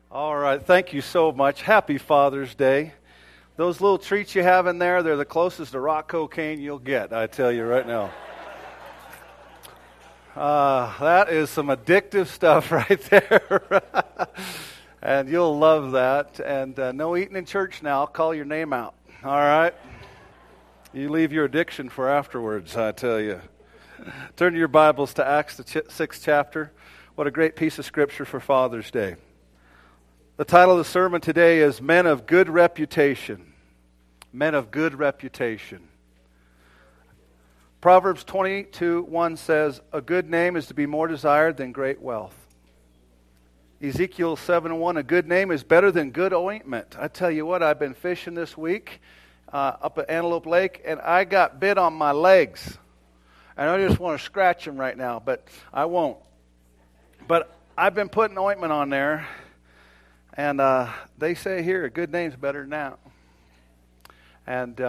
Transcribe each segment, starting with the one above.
All right, thank you so much. Happy Father's Day. Those little treats you have in there, they're the closest to rock cocaine you'll get, I tell you right now. That is some addictive stuff right there. And you'll love that. And no eating in church now. I'll call your name out. All right? You leave your addiction for afterwards, I tell you. Turn your Bibles to Acts, the 6th chapter. What a great piece of scripture for Father's Day. The title of the sermon today is Men of Good Reputation. Men of Good Reputation. Proverbs 22:1 says, a good name is to be more desired than great wealth. Ezekiel 7:1, a good name is better than good ointment. I tell you what, I've been fishing this week up at Antelope Lake, and I got bit on my legs. And I just want to scratch them right now, but I won't. But I've been putting ointment on there, and they say here, a good name's better than that. And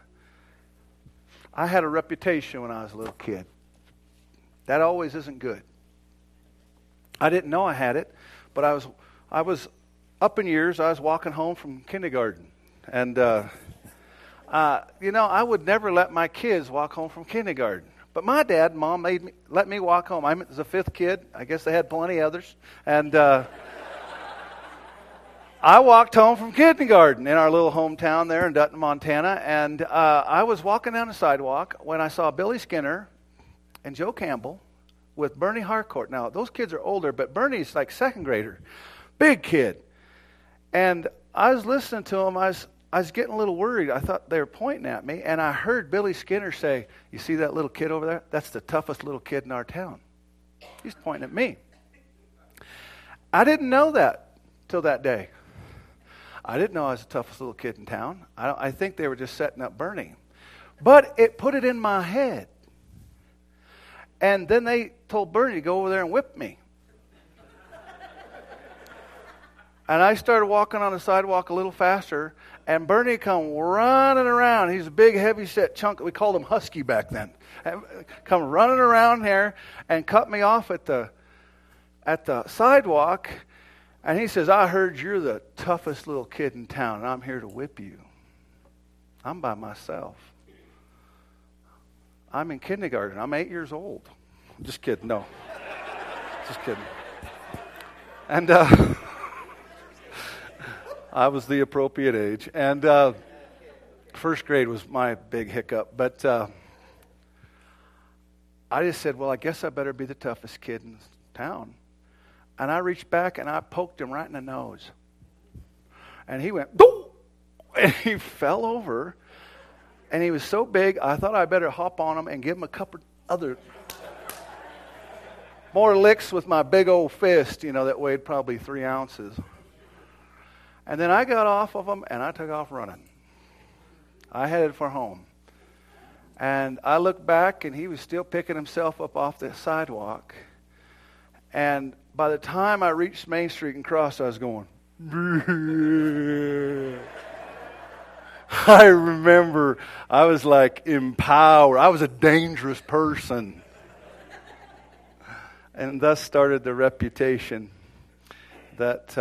I had a reputation when I was a little kid. That always isn't good. I didn't know I had it, but I was up in years. I was walking home from kindergarten. And, I would never let my kids walk home from kindergarten. But my dad and mom let me walk home. I was the fifth kid. I guess they had plenty others. And I walked home from kindergarten in our little hometown there in Dutton, Montana. And I was walking down the sidewalk when I saw Billy Skinner and Joe Campbell with Bernie Harcourt. Now, those kids are older, but Bernie's like second grader. Big kid. And I was listening to him. I was getting a little worried. I thought they were pointing at me. And I heard Billy Skinner say, you see that little kid over there? That's the toughest little kid in our town. He's pointing at me. I didn't know that till that day. I didn't know I was the toughest little kid in town. I think they were just setting up Bernie. But it put it in my head. And then they told Bernie to go over there and whip me. And I started walking on the sidewalk a little faster, and Bernie come running around. He's a big, heavy-set chunk. We called him Husky back then. Come running around there and cut me off at the sidewalk. And he says, I heard you're the toughest little kid in town, and I'm here to whip you. I'm by myself. I'm in kindergarten. I'm 8 years old. I'm just kidding. No. Just kidding. And I was the appropriate age. And first grade was my big hiccup. But I just said, well, I guess I better be the toughest kid in town. And I reached back and I poked him right in the nose. And he went, boom! And he fell over. And he was so big, I thought I better hop on him and give him a couple other more licks with my big old fist, that weighed probably 3 ounces. And then I got off of him and I took off running. I headed for home. And I looked back and he was still picking himself up off the sidewalk. And by the time I reached Main Street and crossed, I was going, I remember I was like empowered. I was a dangerous person. And thus started the reputation that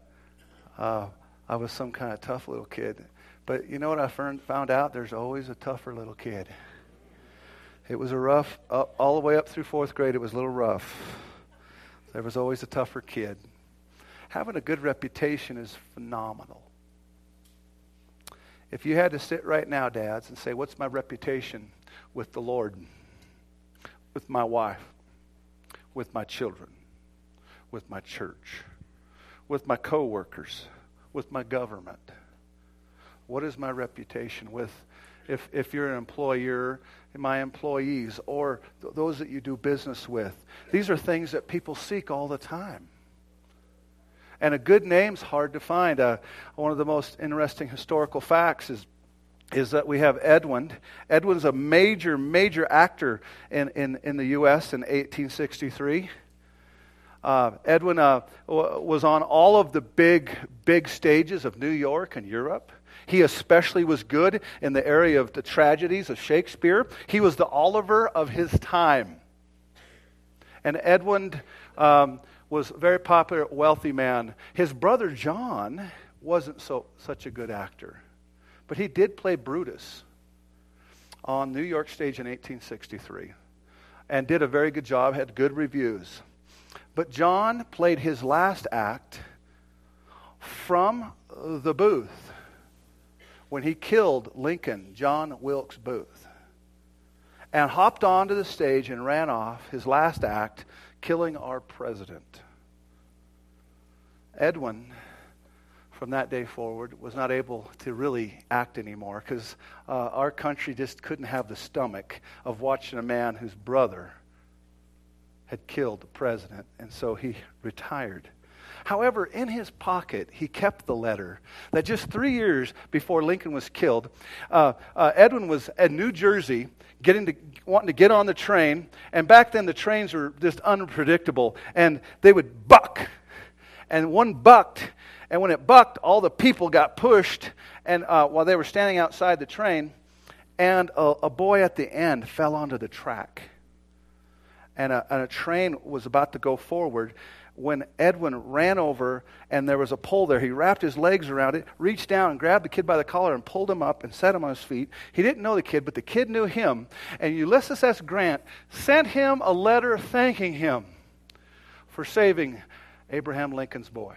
I was some kind of tough little kid. But you know what I found out? There's always a tougher little kid. It was a rough, all the way up through 4th grade, it was a little rough. There was always a tougher kid. Having a good reputation is phenomenal. If you had to sit right now, dads, and say, what's my reputation with the Lord, with my wife, with my children, with my church, with my coworkers, with my government? What is my reputation with, if you're an employer, my employees, or those that you do business with? These are things that people seek all the time. And a good name's hard to find. One of the most interesting historical facts is that we have Edwin. Edwin's a major actor in the U.S. in 1863. Edwin was on all of the big stages of New York and Europe. He especially was good in the area of the tragedies of Shakespeare. He was the Oliver of his time. And Edwin was a very popular, wealthy man. His brother John wasn't such a good actor, but he did play Brutus on New York stage in 1863 and did a very good job, had good reviews. But John played his last act from the booth when he killed Lincoln, John Wilkes Booth, and hopped onto the stage and ran off, his last act, killing our president. Edwin, from that day forward, was not able to really act anymore because our country just couldn't have the stomach of watching a man whose brother had killed the president, and so he retired. However, in his pocket, he kept the letter that just 3 years before Lincoln was killed, Edwin was in New Jersey wanting to get on the train, and back then the trains were just unpredictable, and they would buck. And one bucked, and when it bucked, all the people got pushed, and while they were standing outside the train, and a boy at the end fell onto the track. And a train was about to go forward when Edwin ran over, and there was a pole there. He wrapped his legs around it, reached down and grabbed the kid by the collar and pulled him up and set him on his feet. He didn't know the kid, but the kid knew him. And Ulysses S. Grant sent him a letter thanking him for saving Abraham Lincoln's boy.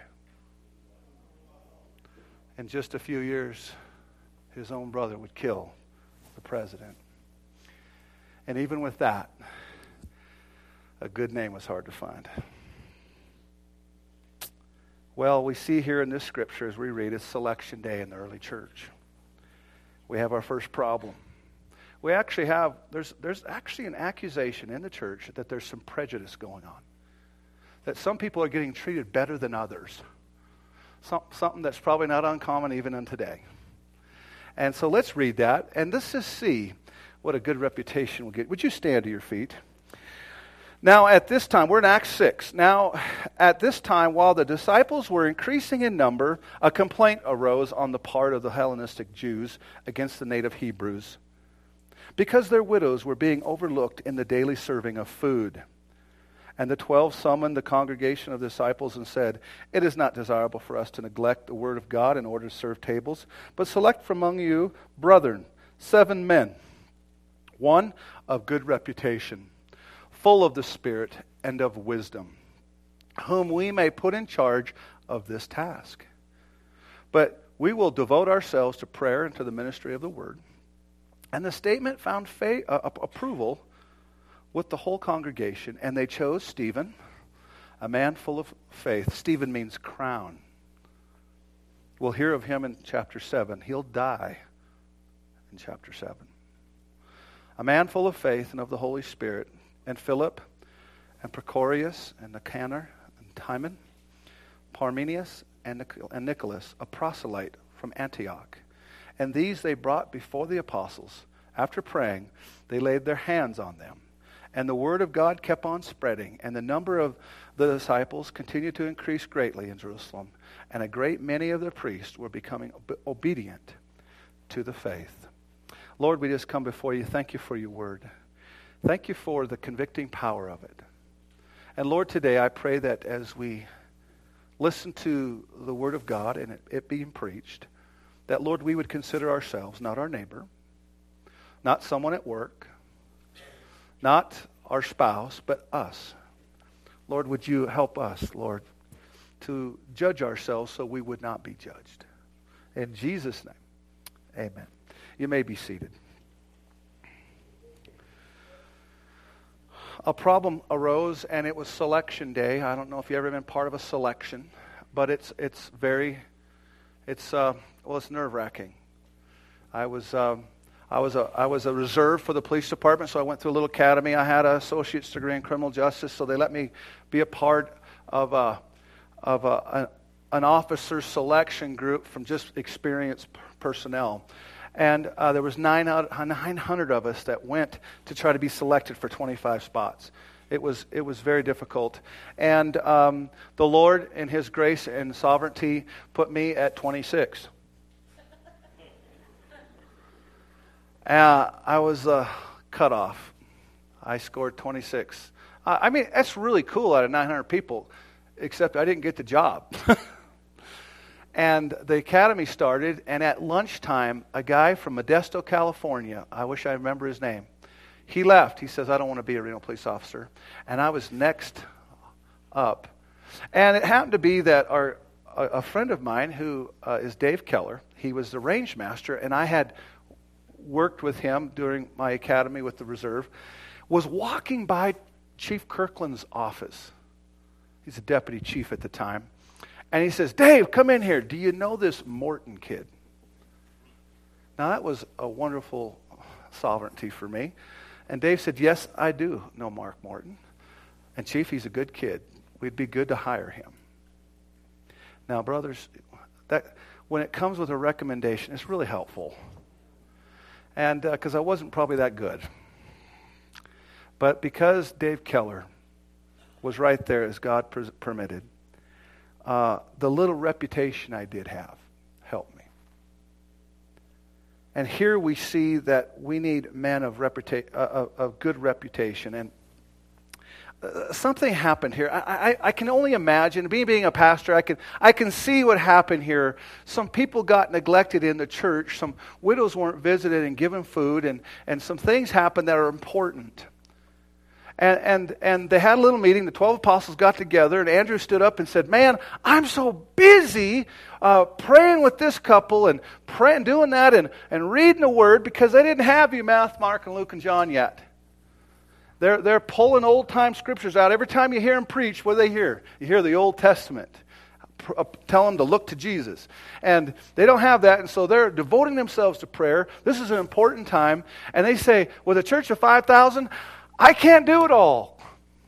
In just a few years, his own brother would kill the president. And even with that, a good name was hard to find. Well, we see here in this scripture as we read, it's selection day in the early church. We have our first problem. We actually have, there's actually an accusation in the church that there's some prejudice going on. That some people are getting treated better than others. Something that's probably not uncommon even in today. And so let's read that, and let's just see what a good reputation will get. Would you stand to your feet? Now at this time, we're in Acts 6. Now at this time, while the disciples were increasing in number, a complaint arose on the part of the Hellenistic Jews against the native Hebrews, because their widows were being overlooked in the daily serving of food. And the 12 summoned the congregation of disciples and said, "It is not desirable for us to neglect the word of God in order to serve tables, but select from among you, brethren, 7 men, one of good reputation, full of the Spirit and of wisdom, whom we may put in charge of this task. But we will devote ourselves to prayer and to the ministry of the word." And the statement found approval with the whole congregation, and they chose Stephen, a man full of faith. Stephen means crown. We'll hear of him in chapter 7. He'll die in chapter 7. A man full of faith and of the Holy Spirit, and Philip, and Procorius, and Nicanor, and Timon, Parmenius, and Nicholas, a proselyte from Antioch. And these they brought before the apostles. After praying, they laid their hands on them. And the word of God kept on spreading, and the number of the disciples continued to increase greatly in Jerusalem. And a great many of the priests were becoming obedient to the faith. Lord, we just come before you. Thank you for your word. Thank you for the convicting power of it. And Lord, today I pray that as we listen to the word of God and it being preached, that, Lord, we would consider ourselves, not our neighbor, not someone at work, not our spouse, but us. Lord, would you help us, Lord, to judge ourselves so we would not be judged. In Jesus' name, amen. You may be seated. A problem arose, and it was selection day. I don't know if you've ever been part of a selection, but it's nerve-wracking. I was a reserve for the police department, so I went through a little academy. I had an associate's degree in criminal justice, so they let me be a part of an officer selection group from just experienced personnel. And there was 900 of us that went to try to be selected for 25 spots. It was very difficult. And the Lord, in His grace and sovereignty, put me at 26. I was cut off. I scored 26. I mean, that's really cool out of 900 people. except I didn't get the job. And the academy started, and at lunchtime, a guy from Modesto, California, I wish I remember his name, he left. He says, I don't want to be a Reno police officer. And I was next up. And it happened to be that a friend of mine who is Dave Keller, he was the range master, and I had worked with him during my academy with the reserve, was walking by Chief Kirkland's office. He's a deputy chief at the time. And he says, Dave, come in here. Do you know this Morton kid? Now, that was a wonderful sovereignty for me. And Dave said, yes, I do know Mark Morton. And Chief, he's a good kid. We'd be good to hire him. Now, brothers, that when it comes with a recommendation, it's really helpful. And because I wasn't probably that good. But because Dave Keller was right there as God permitted, the little reputation I did have helped me. And here we see that we need men of good reputation. And something happened here. I can only imagine, being a pastor, I can see what happened here. Some people got neglected in the church. Some widows weren't visited and given food. And some things happened that are important. And they had a little meeting. The 12 apostles got together, and Andrew stood up and said, man, I'm so busy praying with this couple and praying, doing that and reading the Word because they didn't have you, Matthew, Mark, and Luke, and John yet. They're pulling old-time scriptures out. Every time you hear them preach, what do they hear? You hear the Old Testament. Tell them to look to Jesus. And they don't have that, and so they're devoting themselves to prayer. This is an important time. And they say, with a church of 5,000, I can't do it all.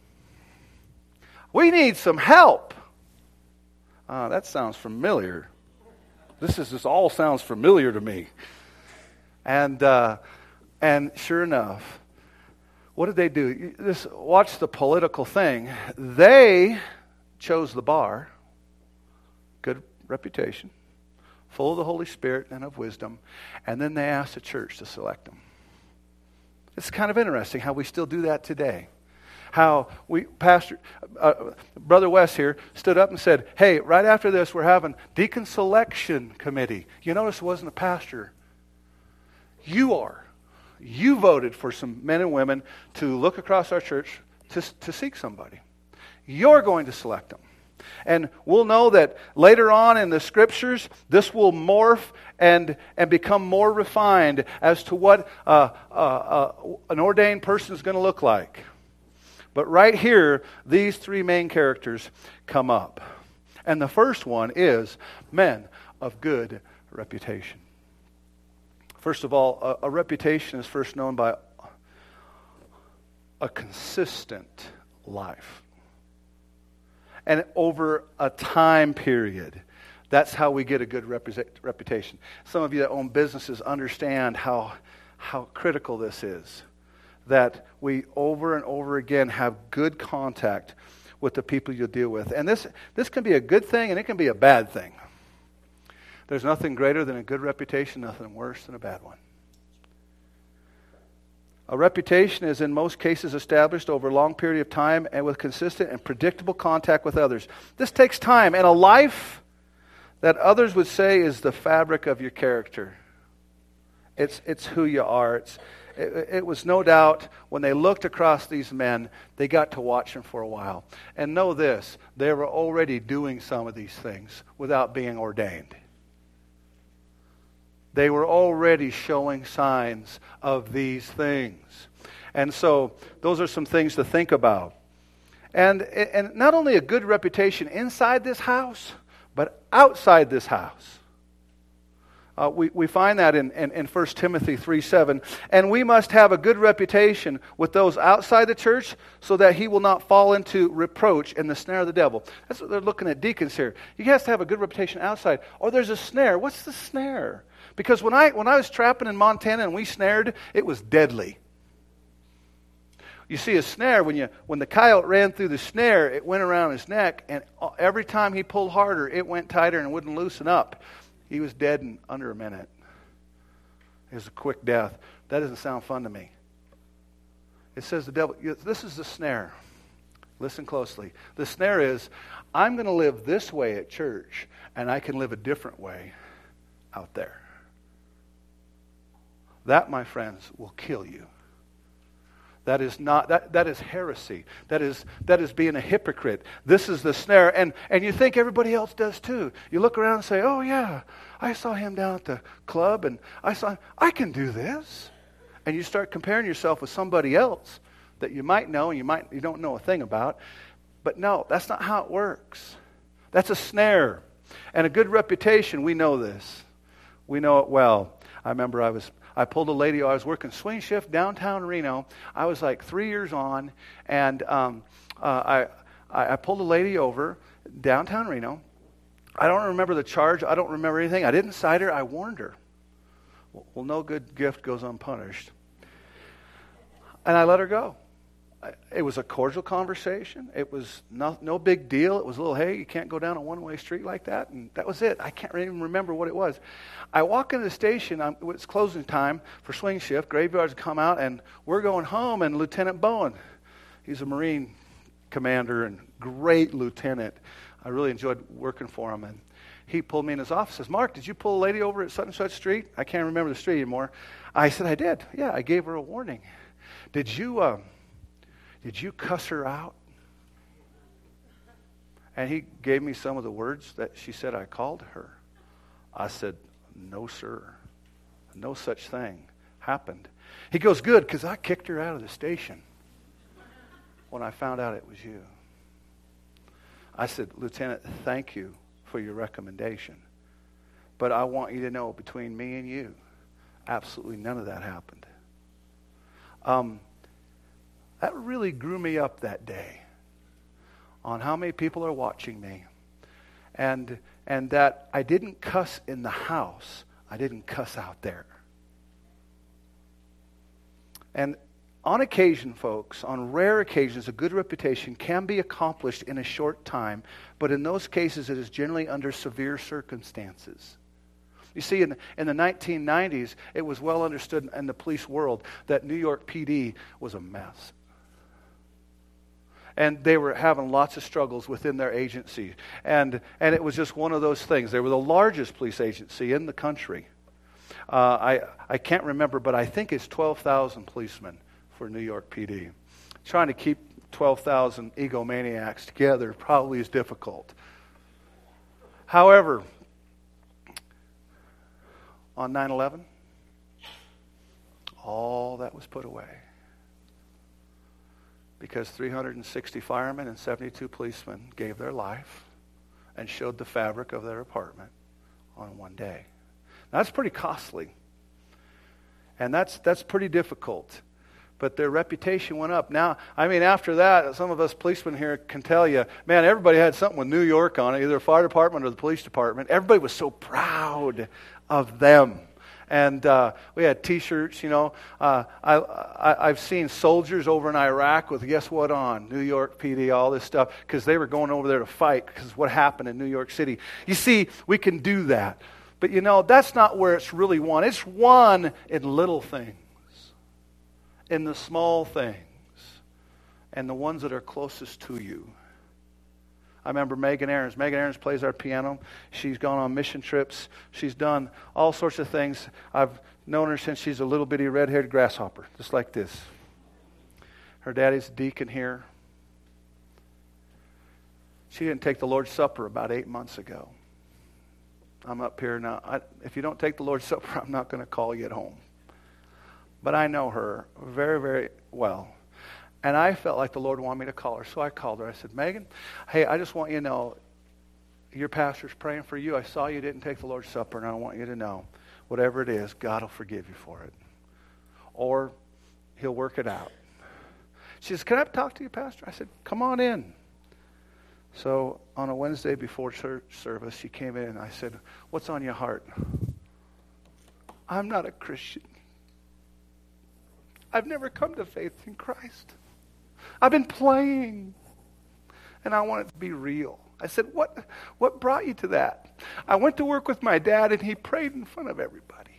We need some help. That sounds familiar. This all sounds familiar to me. And sure enough, what did they do? Watch the political thing. They chose the bar, good reputation, full of the Holy Spirit and of wisdom, and then they asked the church to select them. It's kind of interesting how we still do that today. How Brother Wes here stood up and said, hey, right after this we're having deacon selection committee. You notice it wasn't a pastor. You are. You voted for some men and women to look across our church to seek somebody. You're going to select them. And we'll know that later on in the Scriptures, this will morph and become more refined as to what an ordained person is going to look like. But right here, these three main characters come up. And the first one is men of good reputation. First of all, a reputation is first known by a consistent life. And over a time period. That's how we get a good reputation. Some of you that own businesses understand how critical this is. That we over and over again have good contact with the people you deal with. And this can be a good thing and it can be a bad thing. There's nothing greater than a good reputation, nothing worse than a bad one. A reputation is in most cases established over a long period of time and with consistent and predictable contact with others. This takes time and a life that others would say is the fabric of your character. It's who you are. It was no doubt when they looked across these men, they got to watch them for a while. And know this, they were already doing some of these things without being ordained. They were already showing signs of these things. And so those are some things to think about. And not only a good reputation inside this house, but outside this house. We find that in 1 Timothy 3:7. And we must have a good reputation with those outside the church so that he will not fall into reproach and the snare of the devil. That's what they're looking at deacons here. You have to have a good reputation outside. Or there's a snare. What's the snare? Because when I was trapping in Montana and we snared, it was deadly. You see a snare, when the coyote ran through the snare, it went around his neck, and every time he pulled harder, it went tighter and wouldn't loosen up. He was dead in under a minute. It was a quick death. That doesn't sound fun to me. It says the devil, this is the snare. Listen closely. The snare is, I'm going to live this way at church, and I can live a different way out there. That, my friends, will kill you. That is not that is heresy. That is being a hypocrite. This is the snare, and you think everybody else does too. You look around and say, "Oh yeah, I saw him down at the club, and I can do this." And you start comparing yourself with somebody else that you might know and you don't know a thing about. But no, that's not how it works. That's a snare. And a good reputation, we know this. We know it well. I remember I pulled a lady. I was working swing shift downtown Reno. I was like 3 years on, and I pulled a lady over downtown Reno. I don't remember the charge. I don't remember anything. I didn't cite her. I warned her. Well, no good gift goes unpunished. And I let her go. It was a cordial conversation. It was no big deal. It was a little, hey, you can't go down a one-way street like that. And that was it. I can't even remember what it was. I walk into the station. It's closing time for swing shift. Graveyards come out, and we're going home. And Lieutenant Bowen, he's a Marine commander and great lieutenant. I really enjoyed working for him. And he pulled me in his office and says, Mark, did you pull a lady over at such and such street? I can't remember the street anymore. I said, I did. Yeah, I gave her a warning. Did you cuss her out? And he gave me some of the words that she said I called her. I said, no, sir. No such thing happened. He goes, good, because I kicked her out of the station when I found out it was you. I said, Lieutenant, thank you for your recommendation. But I want you to know, between me and you, absolutely none of that happened. That really grew me up that day on how many people are watching me. And that I didn't cuss in the house. I didn't cuss out there. And on occasion, folks, on rare occasions, a good reputation can be accomplished in a short time, but in those cases it is generally under severe circumstances. You see, in the 1990s, it was well understood in the police world that New York PD was a mess. And they were having lots of struggles within their agency. And it was just one of those things. They were the largest police agency in the country. I can't remember, but I think it's 12,000 policemen for New York PD. Trying to keep 12,000 egomaniacs together probably is difficult. However, on 9/11, all that was put away. Because 360 firemen and 72 policemen gave their life and showed the fabric of their apartment on one day. Now, that's pretty costly. And that's pretty difficult. But their reputation went up. Now, I mean, after that, some of us policemen here can tell you, man, everybody had something with New York on it, either the fire department or the police department. Everybody was so proud of them. And we had T-shirts, you know. I've seen soldiers over in Iraq with guess what on? New York PD, all this stuff, because they were going over there to fight because what happened in New York City. You see, we can do that. But, you know, that's not where it's really won. It's won in little things, in the small things, and the ones that are closest to you. I remember Megan Aarons. Megan Aarons plays our piano. She's gone on mission trips. She's done all sorts of things. I've known her since she's a little bitty red-haired grasshopper, just like this. Her daddy's a deacon here. She didn't take the Lord's Supper about 8 months ago. I'm up here now. If you don't take the Lord's Supper, I'm not going to call you at home. But I know her very, very well. And I felt like the Lord wanted me to call her, so I called her. I said, Megan, hey, I just want you to know, your pastor's praying for you. I saw you didn't take the Lord's Supper, and I want you to know, whatever it is, God will forgive you for it. Or he'll work it out. She says, can I talk to you, Pastor? I said, come on in. So on a Wednesday before church service, she came in, and I said, what's on your heart? I'm not a Christian. I've never come to faith in Christ. I've been playing, and I want it to be real. I said, what brought you to that? I went to work with my dad, and he prayed in front of everybody.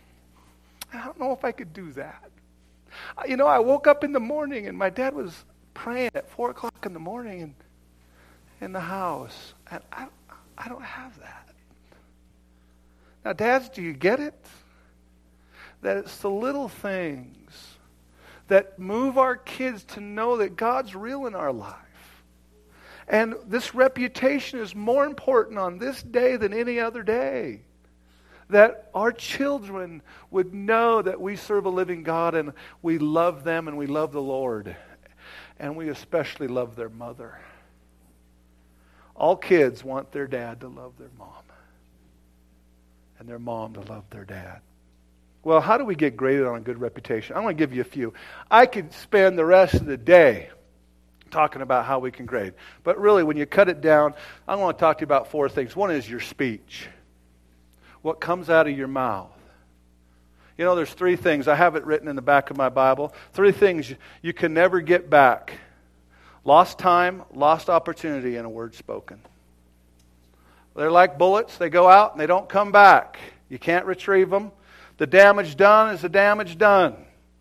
I don't know if I could do that. You know, I woke up in the morning, and my dad was praying at 4 o'clock in the morning in the house. And I don't have that. Now, dads, do you get it? That it's the little things that move our kids to know that God's real in our life. And this reputation is more important on this day than any other day. That our children would know that we serve a living God and we love them and we love the Lord. And we especially love their mother. All kids want their dad to love their mom. And their mom to love their dad. Well, how do we get graded on a good reputation? I'm going to give you a few. I could spend the rest of the day talking about how we can grade. But really, when you cut it down, I want to talk to you about 4 things. One is your speech. What comes out of your mouth. You know, there's 3 things. I have it written in the back of my Bible. 3 things you can never get back. Lost time, lost opportunity, and a word spoken. They're like bullets. They go out and they don't come back. You can't retrieve them. The damage done is the damage done.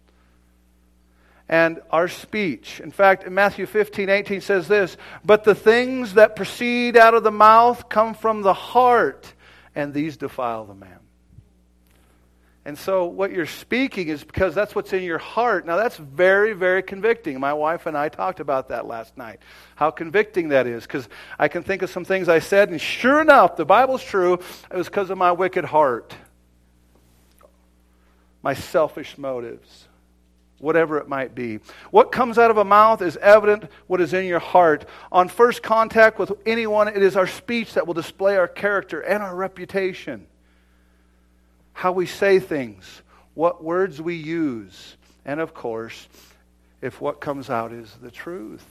And our speech. In fact, in Matthew 15:18 says this, "But the things that proceed out of the mouth come from the heart, and these defile the man." And so what you're speaking is because that's what's in your heart. Now that's very, very convicting. My wife and I talked about that last night. How convicting that is. Because I can think of some things I said, and sure enough, the Bible's true. It was because of my wicked heart. My selfish motives. Whatever it might be. What comes out of a mouth is evident what is in your heart. On first contact with anyone, it is our speech that will display our character and our reputation. How we say things, what words we use, and of course, if what comes out is the truth.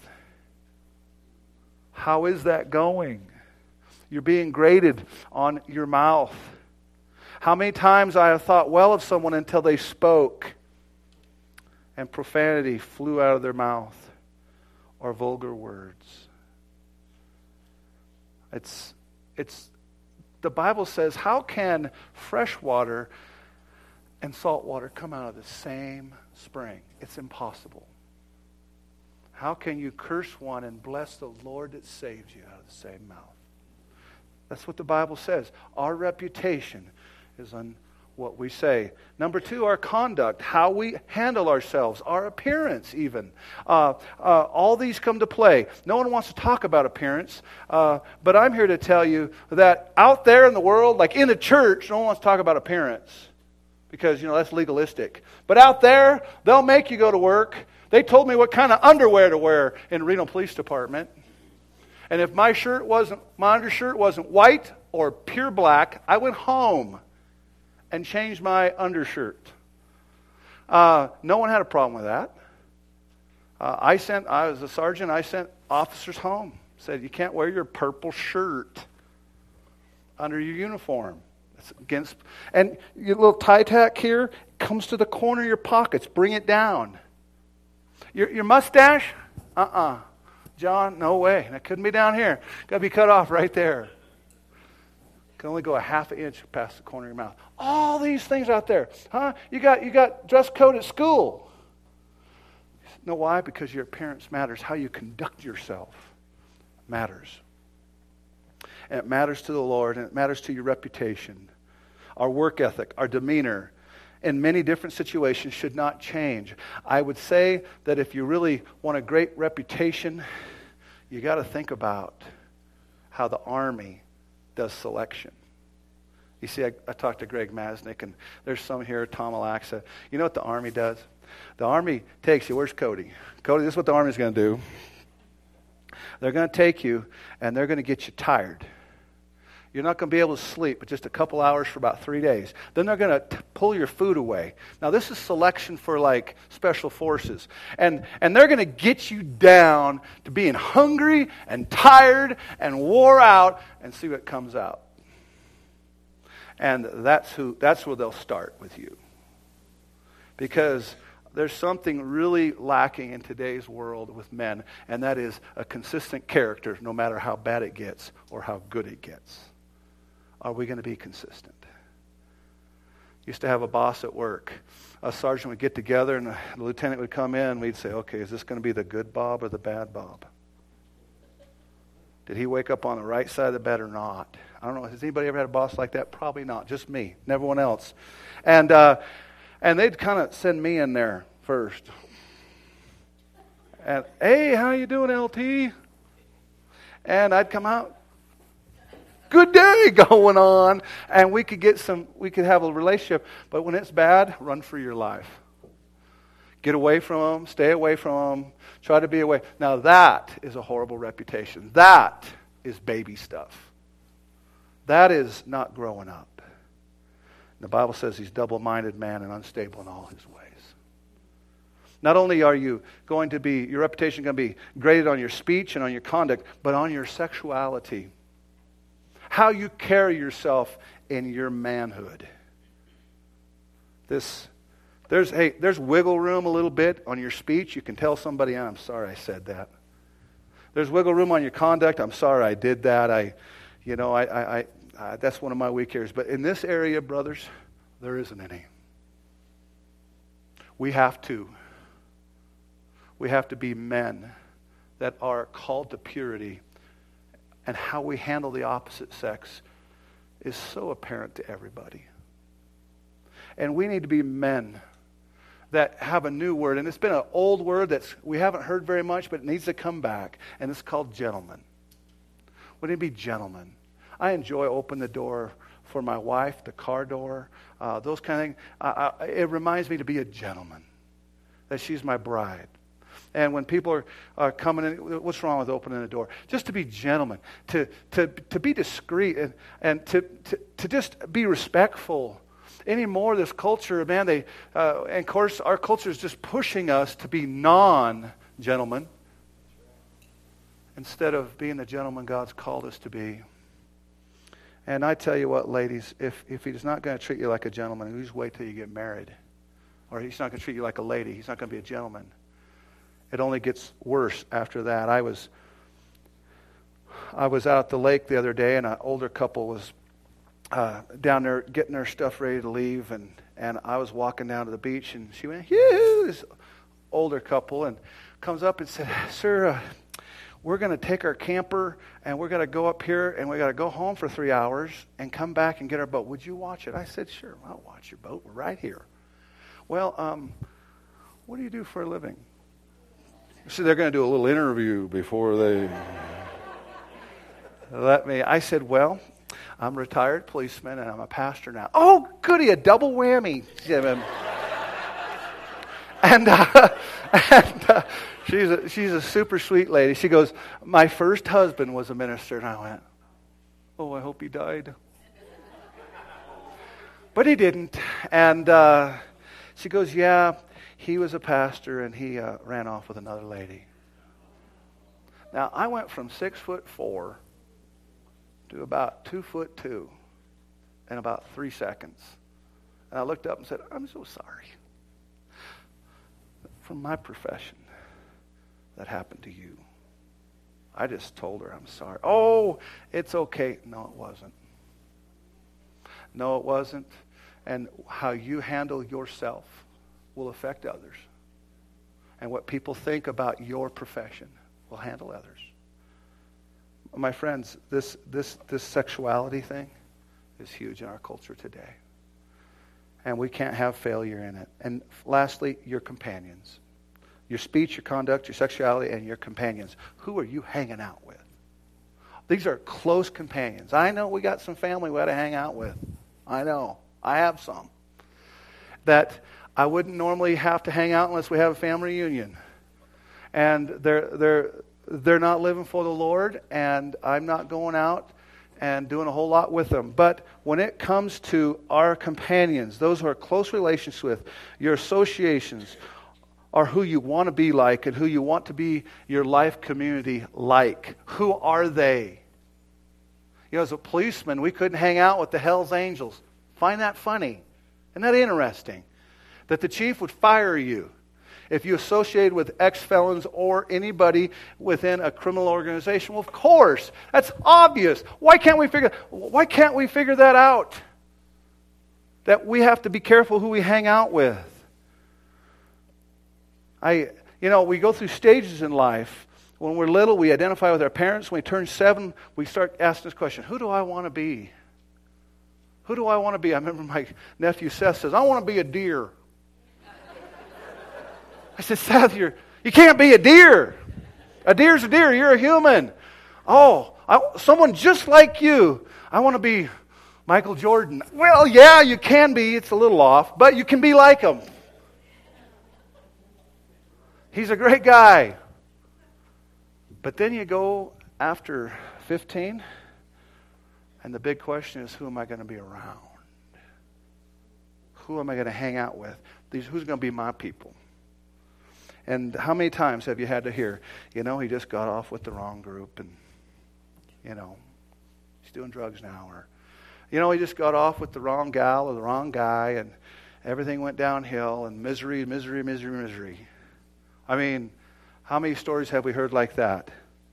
How is that going? You're being graded on your mouth. How many times I have thought well of someone until they spoke and profanity flew out of their mouth or vulgar words. It's the Bible says, how can fresh water and salt water come out of the same spring? It's impossible. How can you curse one and bless the Lord that saved you out of the same mouth? That's what the Bible says. Our reputation is on what we say. Number 2, our conduct, how we handle ourselves, our appearance even. All these come to play. No one wants to talk about appearance, but I'm here to tell you that out there in the world, like in the church, no one wants to talk about appearance because, that's legalistic. But out there, they'll make you go to work. They told me what kind of underwear to wear in Reno Police Department. And if my undershirt wasn't white or pure black, I went home and changed my undershirt. No one had a problem with that. I was a sergeant, I sent officers home. Said, you can't wear your purple shirt under your uniform. That's against, and your little tie tack here comes to the corner of your pockets. Bring it down. Your mustache? John, no way. That couldn't be down here. Got to be cut off right there. Can only go a half an inch past the corner of your mouth. All these things out there. Huh? You got dress code at school. You know why? Because your appearance matters. How you conduct yourself matters. And it matters to the Lord, and it matters to your reputation. Our work ethic, our demeanor, in many different situations should not change. I would say that if you really want a great reputation, you got to think about how the Army does selection. You see, I talked to Greg Masnick, and there's some here, Tom Alexa. You know what the Army does? The Army takes you. Where's Cody? Cody, this is what the Army's going to do. They're going to take you, and they're going to get you tired. You're not going to be able to sleep but just a couple hours for about 3 days. Then they're going to pull your food away. Now, this is selection for like special forces. And they're going to get you down to being hungry and tired and wore out and see what comes out. And that's where they'll start with you. Because there's something really lacking in today's world with men, and that is a consistent character no matter how bad it gets or how good it gets. Are we going to be consistent? Used to have a boss at work. A sergeant would get together and the lieutenant would come in and we'd say, okay, is this going to be the good Bob or the bad Bob? Did he wake up on the right side of the bed or not? I don't know. Has anybody ever had a boss like that? Probably not. Just me. Never one else. And they'd kind of send me in there first. And, hey, how you doing, LT? And I'd come out. Good day going on. And we could have a relationship. But when it's bad, run for your life. Get away from them. Stay away from them. Try to be away. Now that is a horrible reputation. That is baby stuff. That is not growing up. The Bible says he's double-minded man and unstable in all his ways. Not only are you going to be, your reputation going to be graded on your speech and on your conduct, but on your sexuality. How you carry yourself in your manhood. There's wiggle room a little bit on your speech. You can tell somebody, I'm sorry I said that. There's wiggle room on your conduct. I'm sorry I did that. That's one of my weak areas. But in this area, brothers, there isn't any. We have to be men that are called to purity. And how we handle the opposite sex is so apparent to everybody. And we need to be men that have a new word. And it's been an old word that we haven't heard very much, but it needs to come back. And it's called gentlemen. We need to be gentlemen. I enjoy opening the door for my wife, the car door, those kind of things. It reminds me to be a gentleman, that she's my bride. And when people are coming in, what's wrong with opening the door? Just to be gentlemen, to be discreet, and to just be respectful. Anymore, this culture, man, and of course, our culture is just pushing us to be non-gentlemen instead of being the gentleman God's called us to be. And I tell you what, ladies, if he's not going to treat you like a gentleman, you just wait till you get married. Or he's not going to treat you like a lady. He's not going to be a gentleman. It only gets worse after that. I was out at the lake the other day, and an older couple was down there getting their stuff ready to leave, and I was walking down to the beach, and she went, "Yoo!" This older couple, and comes up and said, "Sir, we're going to take our camper, and we're going to go up here, and we got to go home for 3 hours, and come back and get our boat. Would you watch it?" I said, "Sure, I'll watch your boat. We're right here." "Well, what do you do for a living?" So they're going to do a little interview before they let me. I said, "Well, I'm a retired policeman and I'm a pastor now." "Oh, goody, a double whammy." And she's a super sweet lady. She goes, "My first husband was a minister." And I went, "Oh, I hope he died." But he didn't. And she goes, "Yeah, he was a pastor and he ran off with another lady." Now, I went from 6'4" to about 2'2" in about 3 seconds. And I looked up and said, "I'm so sorry. From my profession, that happened to you." I just told her, "I'm sorry." "Oh, it's okay." No, it wasn't. No, it wasn't. And how you handle yourself will affect others. And what people think about your profession will handle others. My friends, this sexuality thing is huge in our culture today. And we can't have failure in it. And lastly, your companions. Your speech, your conduct, your sexuality, and your companions. Who are you hanging out with? These are close companions. I know we got some family we got to hang out with. I know. I have some. That I wouldn't normally have to hang out unless we have a family reunion. And they're not living for the Lord, and I'm not going out and doing a whole lot with them. But when it comes to our companions, those who are close relationships with, your associations are who you want to be like and who you want to be your life community like. Who are they? You know, as a policeman, we couldn't hang out with the Hells Angels. Find that funny? Isn't that interesting? That the chief would fire you if you associated with ex-felons or anybody within a criminal organization. Well, of course, that's obvious. Why can't we figure that out? that we have to be careful who we hang out with. We go through stages in life. When we're little, we identify with our parents. When we turn 7, we start asking this question, who do I want to be? Who do I want to be? I remember my nephew Seth says, I want to be a deer. I said, Seth, you can't be a deer. A deer's a deer. You're a human. Oh, someone just like you. I want to be Michael Jordan. Well, yeah, you can be. It's a little off, but you can be like him. He's a great guy. But then you go after 15, and the big question is, who am I going to be around? Who am I going to hang out with? Who's going to be my people? And how many times have you had to hear, he just got off with the wrong group, and, he's doing drugs now, or, he just got off with the wrong gal or the wrong guy, and everything went downhill, and misery, misery, misery, misery. I mean, how many stories have we heard like that?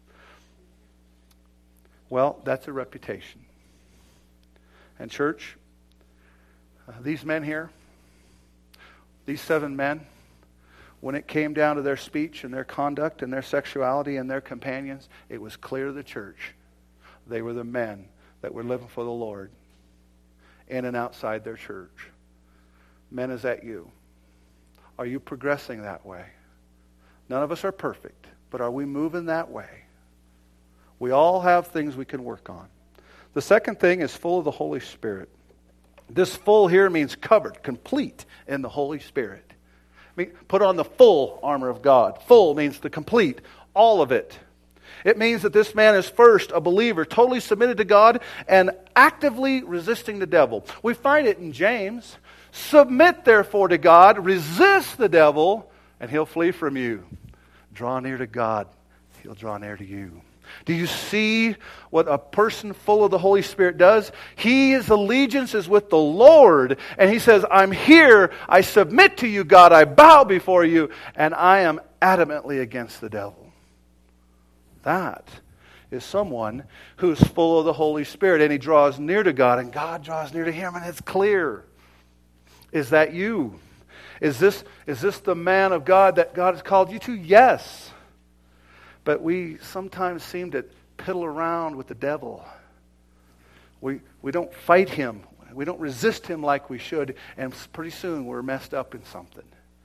Well, that's a reputation. And church, these men here, these 7 men, when it came down to their speech and their conduct and their sexuality and their companions, it was clear to the church they were the men that were living for the Lord in and outside their church. Men, is that you? Are you progressing that way? None of us are perfect, but are we moving that way? We all have things we can work on. The second thing is full of the Holy Spirit. This full here means covered, complete in the Holy Spirit. Put on the full armor of God. Full means the complete, all of it. It means that this man is first a believer, totally submitted to God and actively resisting the devil. We find it in James. Submit therefore to God, resist the devil, and he'll flee from you. Draw near to God, he'll draw near to you. Do you see what a person full of the Holy Spirit does? His allegiance is with the Lord. And he says, I'm here. I submit to you, God. I bow before you. And I am adamantly against the devil. That is someone who's full of the Holy Spirit. And he draws near to God. And God draws near to him. And it's clear. Is that you? Is this the man of God that God has called you to? Yes. But we sometimes seem to piddle around with the devil. We don't fight him. We don't resist him like we should. And pretty soon we're messed up in something.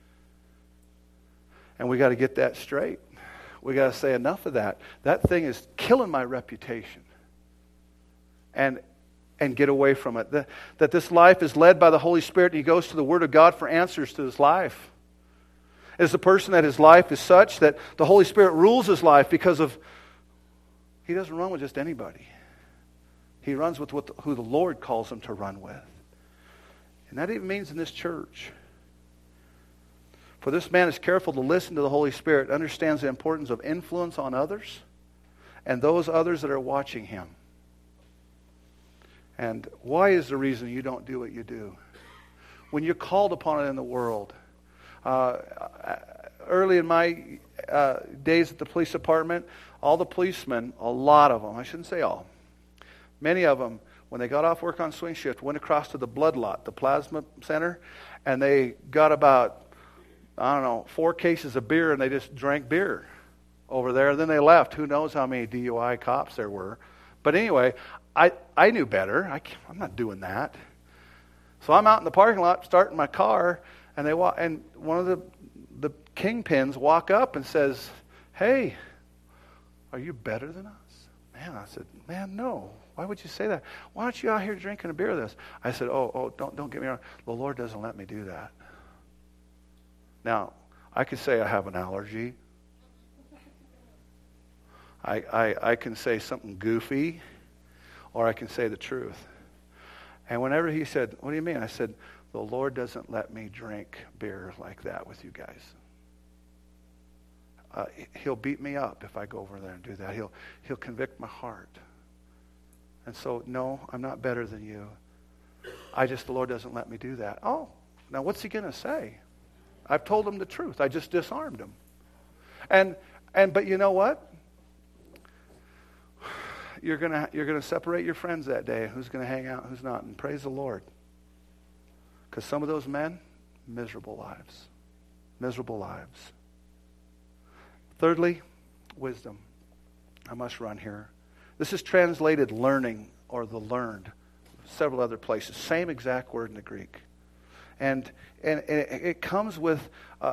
And we got to get that straight. We got to say enough of that. That thing is killing my reputation. And get away from it. That this life is led by the Holy Spirit and he goes to the Word of God for answers to his life. Is the person that his life is such that the Holy Spirit rules his life because of, he doesn't run with just anybody. He runs with who the Lord calls him to run with. And that even means in this church. For this man is careful to listen to the Holy Spirit, understands the importance of influence on others and those others that are watching him. And why is the reason you don't do what you do? When you're called upon it in the world. Early in my days at the police department, all the policemen, a lot of them, I shouldn't say all, many of them, when they got off work on swing shift, went across to the blood lot, the plasma center, and they got about, 4 cases of beer, and they just drank beer over there. And then they left. Who knows how many DUI cops there were. But anyway, I knew better. I'm not doing that. So I'm out in the parking lot starting my car, and one of the kingpins walk up and says, "Hey, are you better than us?" Man, I said, "Man, no. Why would you say that? Why aren't you out here drinking a beer with us?" I said, don't get me wrong. The Lord doesn't let me do that. Now, I could say I have an allergy. I can say something goofy, or I can say the truth. And whenever he said, "What do you mean?" I said, "The Lord doesn't let me drink beer like that with you guys. He'll beat me up if I go over there and do that. He'll convict my heart. And so, no, I'm not better than you. The Lord doesn't let me do that." Oh, now what's he going to say? I've told him the truth. I just disarmed him. But you know what? You're gonna separate your friends that day. Who's going to hang out, who's not. And praise the Lord. Because some of those men, miserable lives. Miserable lives. Thirdly, wisdom. I must run here. This is translated learning or the learned. Several other places. Same exact word in the Greek. And it comes with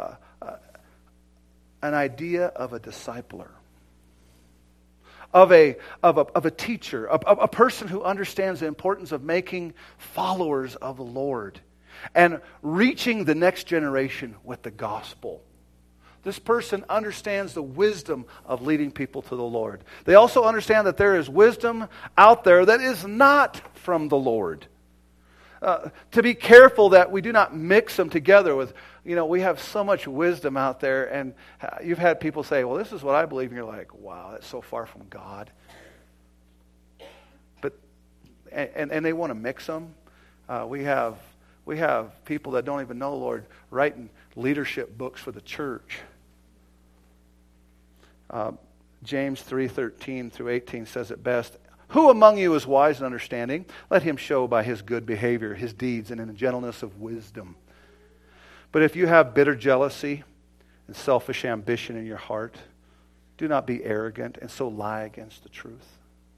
an idea of a discipler. Of a teacher. A person who understands the importance of making followers of the Lord. And reaching the next generation with the gospel. This person understands the wisdom of leading people to the Lord. They also understand that there is wisdom out there that is not from the Lord. To be careful that we do not mix them together with, we have so much wisdom out there, and you've had people say, well, this is what I believe, and you're like, wow, that's so far from God. But, and they want to mix them. We have people that don't even know the Lord writing leadership books for the church. James 3:13 through 18 says it best. Who among you is wise and understanding? Let him show by his good behavior, his deeds, and in the gentleness of wisdom. But if you have bitter jealousy and selfish ambition in your heart, do not be arrogant and so lie against the truth.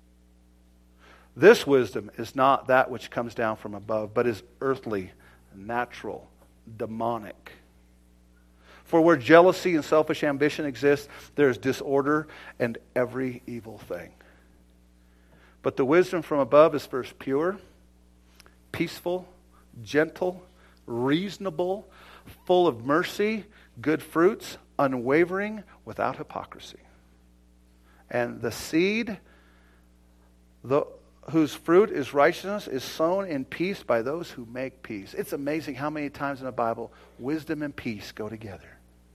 This wisdom is not that which comes down from above, but is earthly, natural, demonic. For where jealousy and selfish ambition exist, there is disorder and every evil thing. But the wisdom from above is first pure, peaceful, gentle, reasonable, full of mercy, good fruits, unwavering, without hypocrisy. And the seed, whose fruit is righteousness, is sown in peace by those who make peace. It's amazing how many times in the Bible wisdom and peace go together.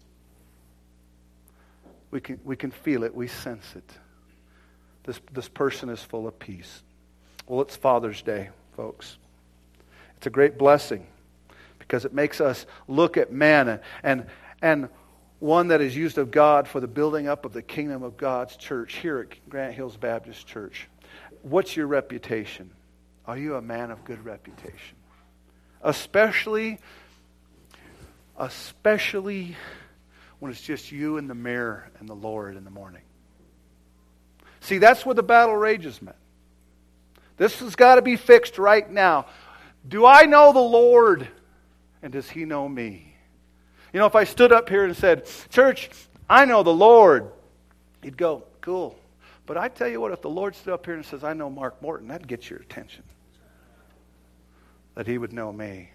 We can feel it. We sense it. This person is full of peace. Well, it's Father's Day, folks. It's a great blessing because it makes us look at man and one that is used of God for the building up of the kingdom of God's church here at Grant Hills Baptist Church. What's your reputation? Are you a man of good reputation? Especially when it's just you and the mirror and the Lord in the morning. See, that's where the battle rages, man. This has got to be fixed right now. Do I know the Lord? And does He know me? If I stood up here and said, church, I know the Lord, you'd go, cool. But I tell you what, if the Lord stood up here and says, I know Mark Morton, that'd get your attention. That He would know me.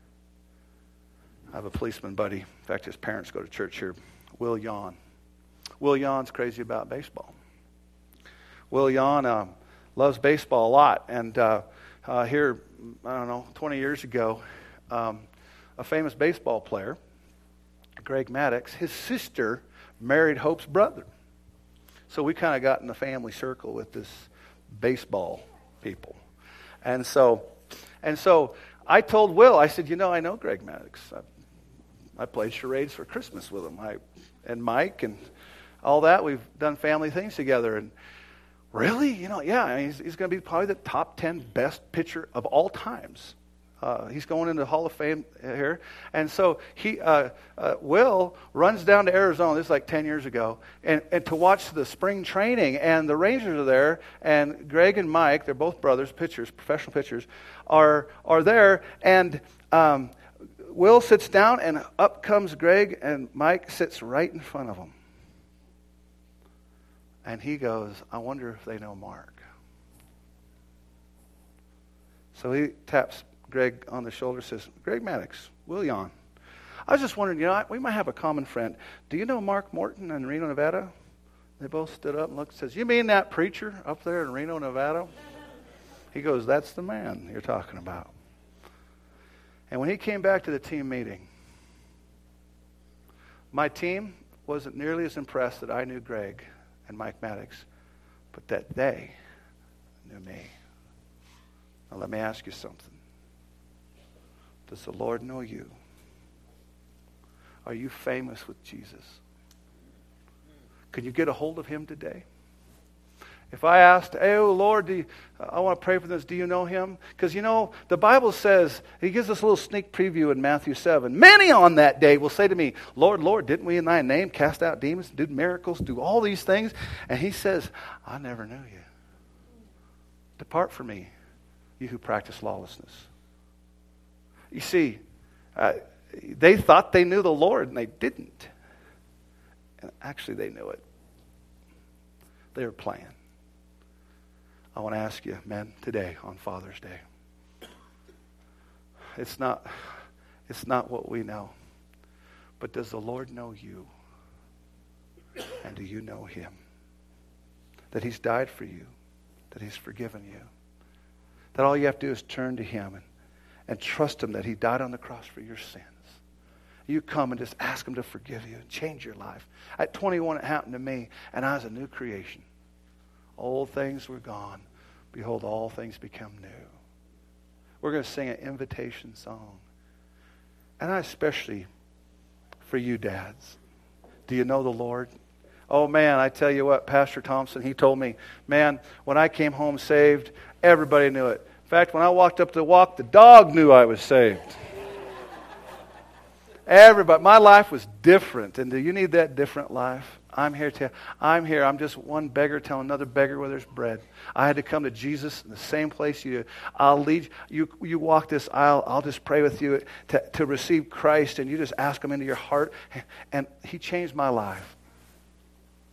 I have a policeman buddy. In fact, his parents go to church here. Will Yawn. Will Yawn's crazy about baseball. Will Yawn loves baseball a lot. And here, 20 years ago, a famous baseball player, Greg Maddux, his sister married Hope's brother. So we kind of got in the family circle with this baseball people. And so I told Will, I said, I know Greg Maddux. I played charades for Christmas with him. And Mike and all that. We've done family things together. And really? Yeah. He's going to be probably the top 10 best pitcher of all times. He's going into the Hall of Fame here. And so Will runs down to Arizona, this is like 10 years ago, and to watch the spring training. And the Rangers are there, and Greg and Mike, they're both brothers, pitchers, professional pitchers, are there. And Will sits down, and up comes Greg, and Mike sits right in front of him. And he goes, I wonder if they know Mark. So he taps Greg on the shoulder, says, Greg Maddux, Will Yawn. I was just wondering, we might have a common friend. Do you know Mark Morton in Reno, Nevada? They both stood up and looked and says, you mean that preacher up there in Reno, Nevada? He goes, that's the man you're talking about. And when he came back to the team meeting, my team wasn't nearly as impressed that I knew Greg and Mike Maddux, but that they knew me. Now let me ask you something. Does the Lord know you? Are you famous with Jesus? Can you get a hold of Him today? If I asked, hey, oh Lord, I want to pray for this, do you know him? Because the Bible says, he gives us a little sneak preview in Matthew 7. Many on that day will say to me, Lord, Lord, didn't we in thy name cast out demons, do miracles, do all these things? And he says, I never knew you. Depart from me, you who practice lawlessness. You see, they thought they knew the Lord, and they didn't. And actually, they knew it. They were playing. I want to ask you, men, today on Father's Day. It's not what we know. But does the Lord know you? And do you know him? That he's died for you. That he's forgiven you. That all you have to do is turn to him and trust him that he died on the cross for your sins. You come and just ask him to forgive you and change your life. At 21, it happened to me, and I was a new creation. Old things were gone. Behold, all things become new. We're going to sing an invitation song. And I especially, for you dads, do you know the Lord? Oh man, I tell you what, Pastor Thompson, he told me, man, when I came home saved, everybody knew it. In fact, when I walked up to walk, the dog knew I was saved. Everybody, my life was different. And do you need that different life? I'm here. I'm just one beggar telling another beggar where there's bread. I had to come to Jesus in the same place you do. I'll lead you. You walk this aisle. I'll just pray with you to receive Christ, and you just ask him into your heart. And he changed my life.